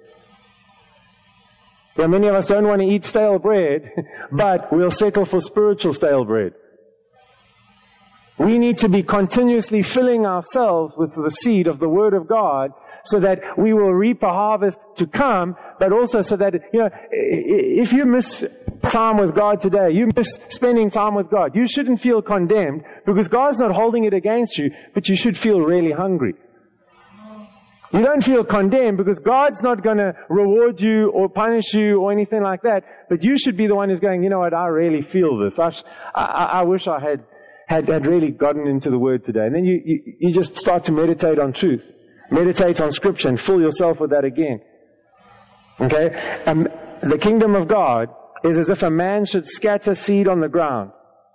Many of us don't want to eat stale bread, but we'll settle for spiritual stale bread. We need to be continuously filling ourselves with the seed of the Word of God so that we will reap a harvest to come, but also so that, if you miss time with God today, you miss spending time with God, you shouldn't feel condemned because God's not holding it against you, but you should feel really hungry. You don't feel condemned because God's not going to reward you or punish you or anything like that, but you should be the one who's going, you know what, I really feel this. I wish I had really gotten into the Word today. And then you just start to meditate on truth. Meditate on Scripture and fill yourself with that again. Okay? The kingdom of God is as if a man should scatter seed on the ground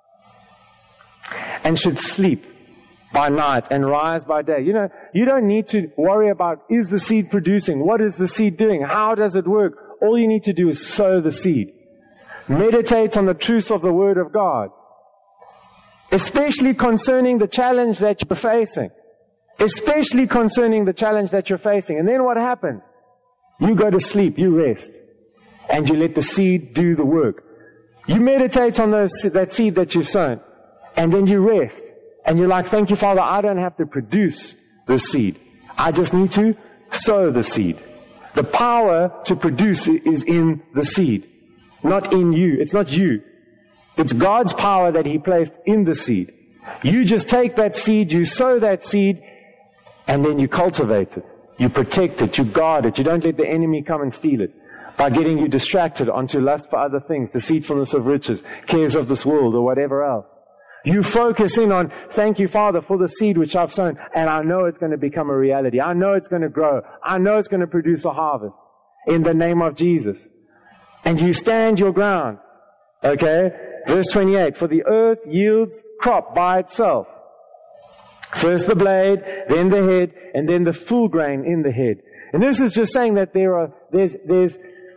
and should sleep by night and rise by day. You don't need to worry about, is the seed producing? What is the seed doing? How does it work? All you need to do is sow the seed. Meditate on the truths of the Word of God. Especially concerning the challenge that you're facing. Especially concerning the challenge that you're facing. And then what happens? You go to sleep, you rest. And you let the seed do the work. You meditate on that seed that you've sown. And then you rest. And you're like, thank you, Father, I don't have to produce the seed. I just need to sow the seed. The power to produce is in the seed. Not in you. It's not you. It's God's power that He placed in the seed. You just take that seed, you sow that seed, and then you cultivate it. You protect it, you guard it. You don't let the enemy come and steal it by getting you distracted onto lust for other things, deceitfulness of riches, cares of this world, or whatever else. You focus in on, thank you, Father, for the seed which I've sown, and I know it's going to become a reality. I know it's going to grow. I know it's going to produce a harvest in the name of Jesus. And you stand your ground. Okay? Verse 28, for the earth yields crop by itself. First the blade, then the head, and then the full grain in the head. And this is just saying that there's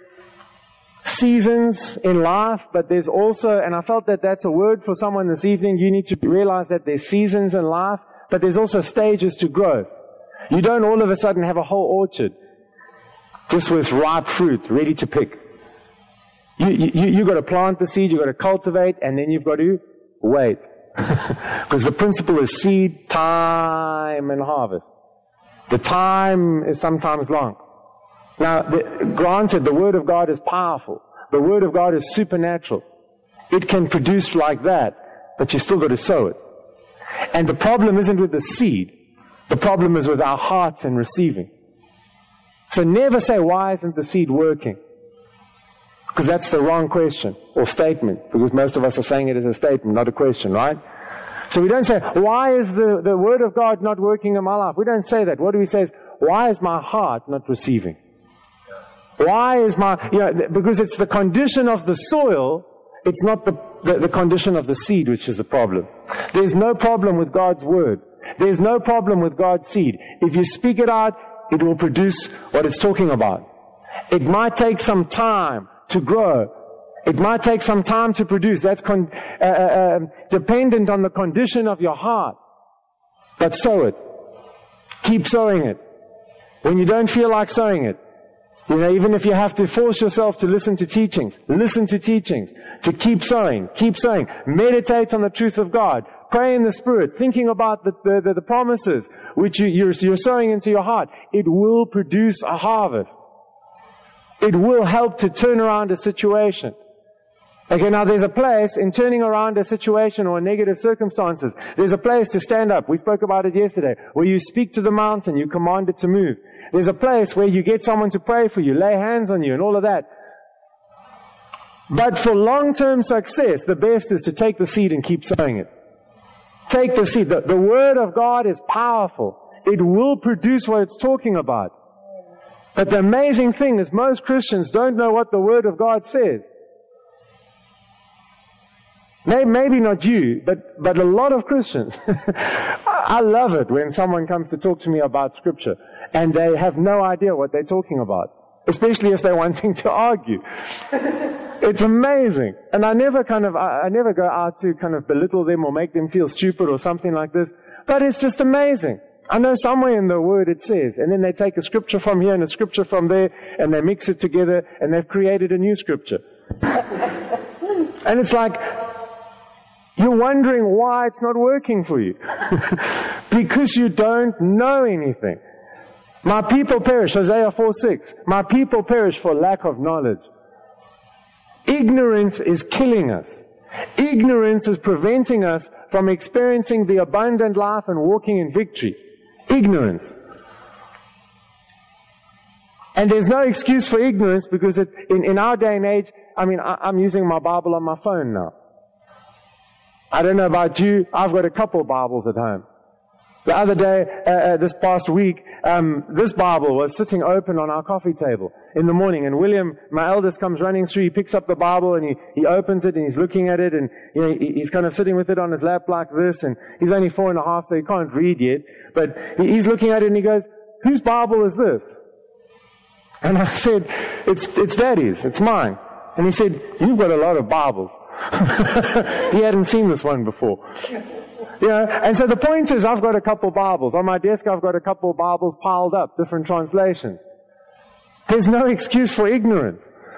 seasons in life, but there's also, and I felt that that's a word for someone this evening, you need to realize that there's seasons in life, but there's also stages to growth. You don't all of a sudden have a whole orchard just with ripe fruit ready to pick. You've got to plant the seed, you've got to cultivate, and then you've got to wait. Because the principle is seed, time, and harvest. The time is sometimes long. Now, granted, the Word of God is powerful. The Word of God is supernatural. It can produce like that, but you still got to sow it. And the problem isn't with the seed. The problem is with our hearts and receiving. So never say, why isn't the seed working? Because that's the wrong question or statement. Because most of us are saying it as a statement, not a question, right? So we don't say, why is the Word of God not working in my life? We don't say that. What do we say is, why is my heart not receiving? Why is because it's the condition of the soil, it's not the condition of the seed which is the problem. There's no problem with God's Word. There's no problem with God's seed. If you speak it out, it will produce what it's talking about. It might take some time to grow. It might take some time to produce. That's dependent on the condition of your heart. But sow it. Keep sowing it. When you don't feel like sowing it, even if you have to force yourself to listen to teachings, to keep sowing, meditate on the truth of God, pray in the Spirit, thinking about the promises which you're sowing into your heart. It will produce a harvest. It will help to turn around a situation. Okay, now there's a place in turning around a situation or negative circumstances. There's a place to stand up. We spoke about it yesterday, where you speak to the mountain, you command it to move. There's a place where you get someone to pray for you, lay hands on you, and all of that. But for long-term success, the best is to take the seed and keep sowing it. Take the seed. The Word of God is powerful. It will produce what it's talking about. But the amazing thing is most Christians don't know what the Word of God says. Maybe not you, but a lot of Christians. I love it when someone comes to talk to me about Scripture and they have no idea what they're talking about, especially if they're wanting to argue. It's amazing. And I never go out to kind of belittle them or make them feel stupid or something like this, but it's just amazing. I know somewhere in the Word it says, and then they take a scripture from here and a scripture from there, and they mix it together, and they've created a new scripture. And it's like, you're wondering why it's not working for you. Because you don't know anything. My people perish, Isaiah 4:6. My people perish for lack of knowledge. Ignorance is killing us. Ignorance is preventing us from experiencing the abundant life and walking in victory. Ignorance. And there's no excuse for ignorance because in our day and age, I'm using my Bible on my phone now. I don't know about you, I've got a couple Bibles at home. The other day, this past week, this Bible was sitting open on our coffee table in the morning, and William, my eldest, comes running through, he picks up the Bible and he opens it and he's looking at it, and he's kind of sitting with it on his lap like this, and he's only 4.5, so he can't read yet, but he's looking at it and he goes, whose Bible is this? And I said, it's Daddy's, it's mine. And he said, you've got a lot of Bibles. He hadn't seen this one before. And so the point is, I've got a couple Bibles. On my desk, I've got a couple Bibles piled up, different translations. There's no excuse for ignorance.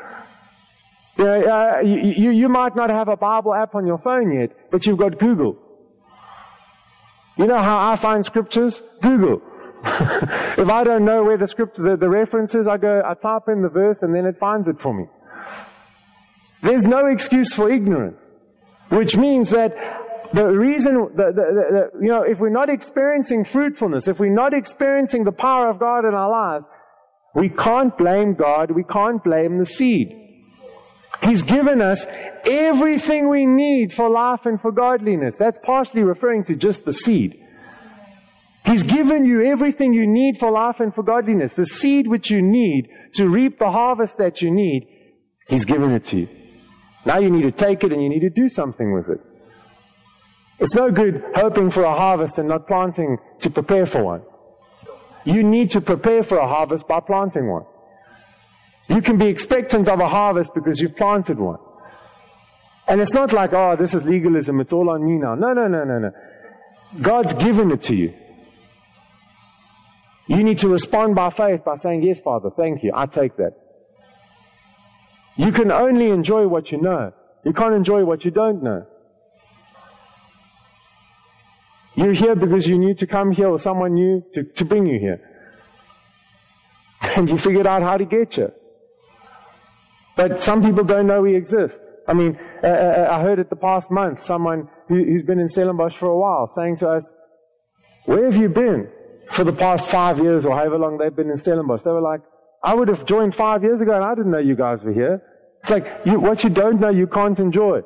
You might not have a Bible app on your phone yet, but you've got Google. You know how I find scriptures? Google. If I don't know where the reference is, I type in the verse and then it finds it for me. There's no excuse for ignorance, which means that the reason, if we're not experiencing fruitfulness, if we're not experiencing the power of God in our lives, we can't blame God, we can't blame the seed. He's given us everything we need for life and for godliness. That's partially referring to just the seed. He's given you everything you need for life and for godliness. The seed which you need to reap the harvest that you need, He's given it to you. Now you need to take it and you need to do something with it. It's no good hoping for a harvest and not planting to prepare for one. You need to prepare for a harvest by planting one. You can be expectant of a harvest because you've planted one. And it's not like, this is legalism, it's all on me now. No. God's given it to you. You need to respond by faith by saying, yes, Father, thank you, I take that. You can only enjoy what you know. You can't enjoy what you don't know. You're here because you knew to come here, or someone knew to bring you here. And you figured out how to get you. But some people don't know we exist. I mean, I heard it the past month, someone who's been in Stellenbosch for a while saying to us, where have you been for the past 5 years, or however long they've been in Stellenbosch? They were like, I would have joined 5 years ago and I didn't know you guys were here. It's like, what you don't know, you can't enjoy.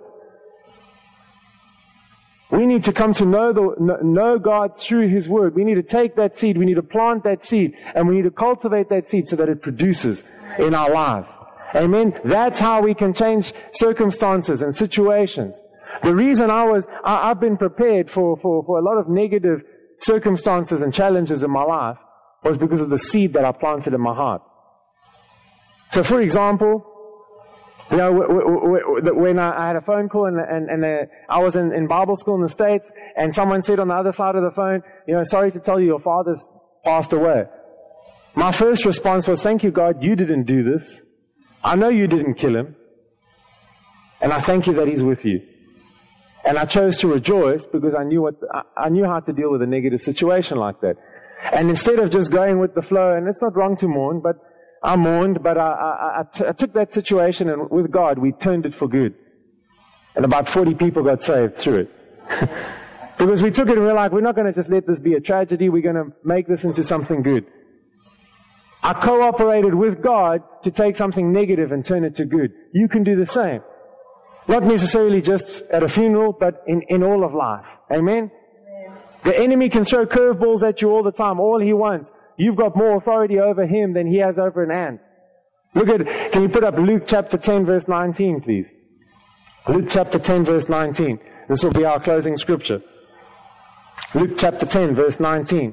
We need to come to know God through His Word. We need to take that seed, we need to plant that seed, and we need to cultivate that seed so that it produces in our lives. Amen? That's how we can change circumstances and situations. The reason I've been prepared for a lot of negative circumstances and challenges in my life was because of the seed that I planted in my heart. So for example, when I had a phone call and I was in Bible school in the States, and someone said on the other side of the phone, sorry to tell you, your father's passed away. My first response was, thank you, God, you didn't do this. I know you didn't kill him. And I thank you that he's with you. And I chose to rejoice because I knew how to deal with a negative situation like that. And instead of just going with the flow, and it's not wrong to mourn, but I mourned, but I took that situation, and with God, we turned it for good. And about 40 people got saved through it. Because we took it and we're like, we're not going to just let this be a tragedy, we're going to make this into something good. I cooperated with God to take something negative and turn it to good. You can do the same. Not necessarily just at a funeral, but in all of life. Amen? The enemy can throw curveballs at you all the time, all he wants. You've got more authority over him than he has over an ant. Can you put up Luke chapter 10 verse 19, please? Luke chapter 10 verse 19. This will be our closing scripture. Luke chapter 10 verse 19.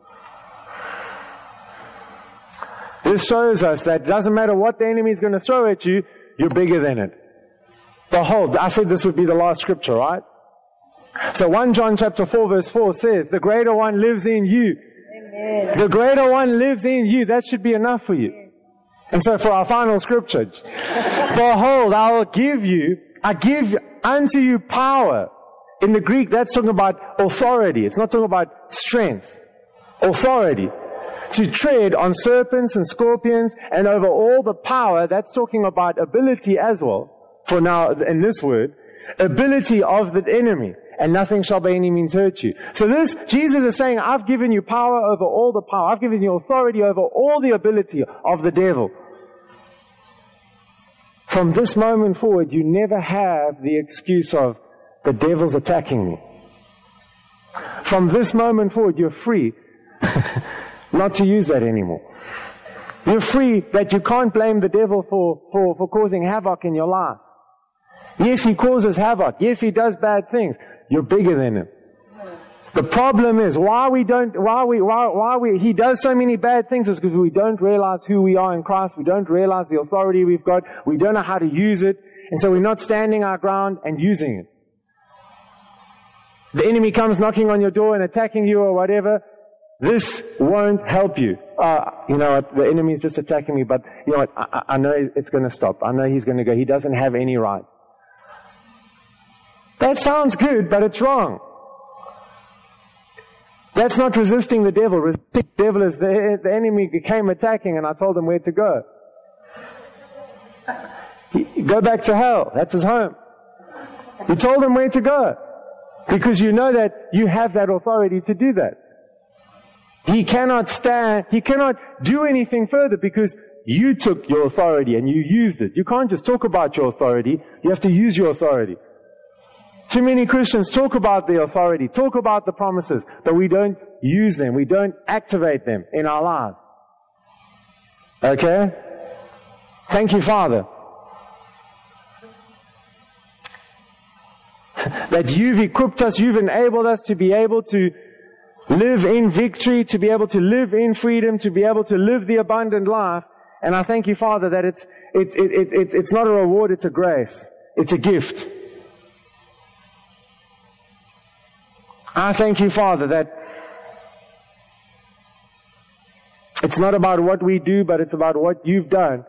This shows us that it doesn't matter what the enemy is going to throw at you, you're bigger than it. Behold, I said this would be the last scripture, right? So 1 John chapter 4 verse 4 says, the greater one lives in you. Amen. The greater one lives in you. That should be enough for you. And so for our final scripture, behold, I give unto you power. In the Greek, that's talking about authority. It's not talking about strength. Authority. To tread on serpents and scorpions and over all the power, that's talking about ability as well. For now, in this word, ability of the enemy. And nothing shall by any means hurt you. So Jesus is saying, I've given you power over all the power. I've given you authority over all the ability of the devil. From this moment forward, you never have the excuse of, the devil's attacking me. From this moment forward, you're free not to use that anymore. You're free that you can't blame the devil for causing havoc in your life. Yes, he causes havoc. Yes, he does bad things. You're bigger than him. The problem is he does so many bad things is because we don't realize who we are in Christ. We don't realize the authority we've got. We don't know how to use it. And so we're not standing our ground and using it. The enemy comes knocking on your door and attacking you or whatever. This won't help you. You know what? The enemy is just attacking me, but you know what? I know it's going to stop. I know he's going to go. He doesn't have any right. That sounds good, but it's wrong. That's not resisting the devil. Resisting the devil is the enemy came attacking and I told him where to go. Go back to hell. That's his home. You told him where to go. Because you know that you have that authority to do that. He cannot do anything further because you took your authority and you used it. You can't just talk about your authority. You have to use your authority. Too many Christians talk about the authority, talk about the promises, but we don't use them. We don't activate them in our lives. Okay? Thank you, Father. That you've equipped us, you've enabled us to be able to live in victory, to be able to live in freedom, to be able to live the abundant life. And I thank you, Father, that it's not a reward, it's a grace. It's a gift. I thank you, Father, that It's not about what we do, but it's about what you've done.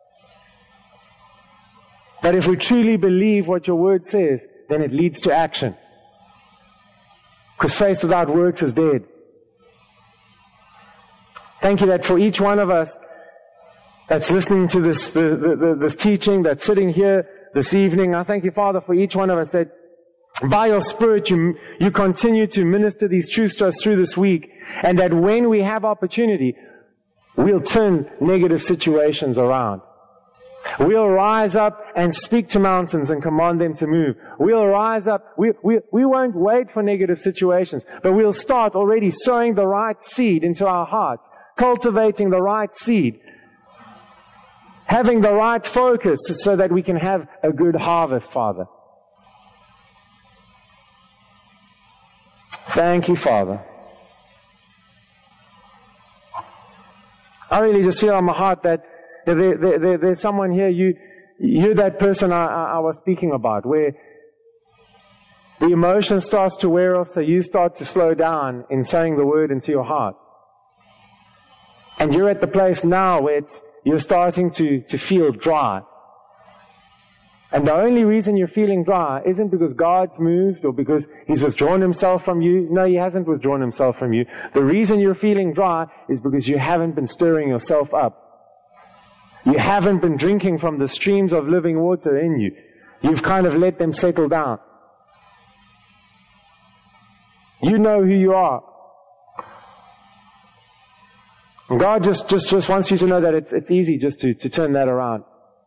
But if we truly believe what your word says, then it leads to action. Because faith without works is dead. Thank you that for each one of us that's listening to this teaching, that's sitting here this evening, I thank you, Father, for each one of us that by your Spirit you continue to minister these truths to us through this week, and that when we have opportunity, we'll turn negative situations around. We'll rise up and speak to mountains and command them to move. We'll rise up. We won't wait for negative situations, but we'll start already sowing the right seed into our heart, cultivating the right seed, having the right focus so that we can have a good harvest, Father. Thank you, Father. I really just feel on my heart that there's someone here, you're that person I was speaking about, where the emotion starts to wear off, so you start to slow down in saying the word into your heart. And you're at the place now where you're starting to feel dry. And the only reason you're feeling dry isn't because God's moved or because He's withdrawn Himself from you. No, He hasn't withdrawn Himself from you. The reason you're feeling dry is because you haven't been stirring yourself up. You haven't been drinking from the streams of living water in you. You've kind of let them settle down. You know who you are. And God just wants you to know that it's easy just to turn that around.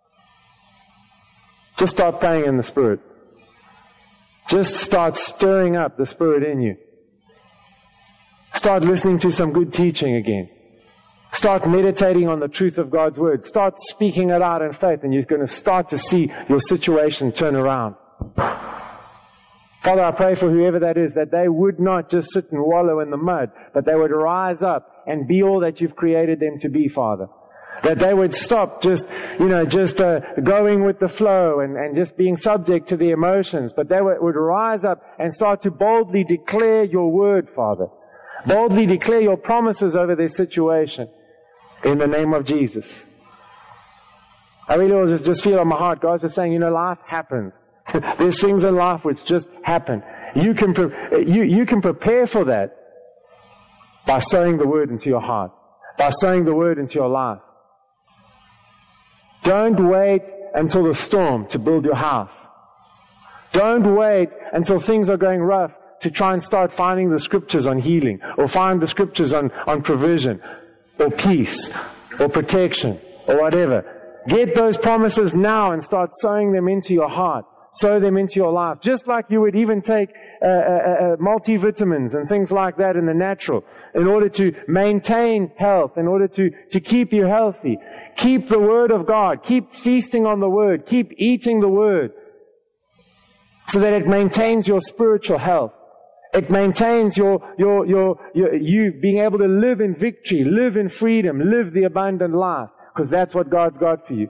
Just start praying in the Spirit. Just start stirring up the Spirit in you. Start listening to some good teaching again. Start meditating on the truth of God's Word. Start speaking it out in faith, and you're going to start to see your situation turn around. Father, I pray for whoever that is, that they would not just sit and wallow in the mud, but they would rise up and be all that you've created them to be, Father. That they would stop just going with the flow and just being subject to the emotions, but they would rise up and start to boldly declare your word, Father. Boldly declare your promises over their situation. In the name of Jesus. I really just feel on my heart, God's just saying, life happens. There's things in life which just happen. You can prepare for that by sowing the word into your heart, by sowing the word into your life. Don't wait until the storm to build your house. Don't wait until things are going rough to try and start finding the scriptures on healing, or find the scriptures on provision, or peace, or protection, or whatever. Get those promises now and start sowing them into your heart. Sow them into your life. Just like you would even take multivitamins and things like that in the natural in order to maintain health, in order to keep you healthy. Keep the Word of God. Keep feasting on the Word. Keep eating the Word so that it maintains your spiritual health. It maintains you being able to live in victory, live in freedom, live the abundant life, because that's what God's got for you.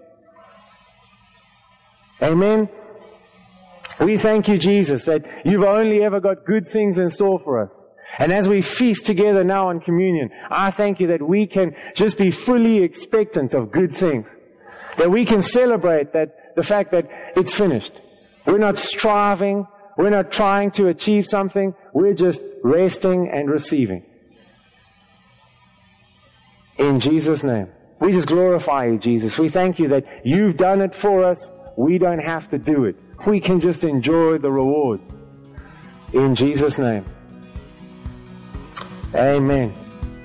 Amen. We thank you, Jesus, that you've only ever got good things in store for us. And as we feast together now on communion, I thank you that we can just be fully expectant of good things. That we can celebrate the fact that it's finished. We're not striving. We're not trying to achieve something. We're just resting and receiving. In Jesus' name. We just glorify you, Jesus. We thank you that you've done it for us. We don't have to do it. We can just enjoy the reward. In Jesus' name. Amen.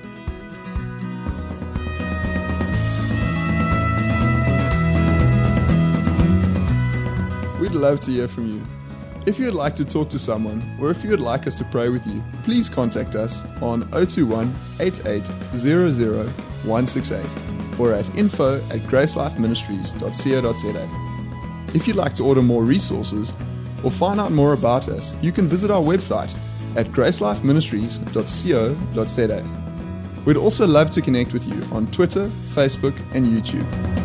We'd love to hear from you. If you'd like to talk to someone, or if you would like us to pray with you, please contact us on 021 8800 168 or at info@gracelifeministries.co.za. If you'd like to order more resources or find out more about us, you can visit our website at gracelifeministries.co.za. We'd also love to connect with you on Twitter, Facebook, and YouTube.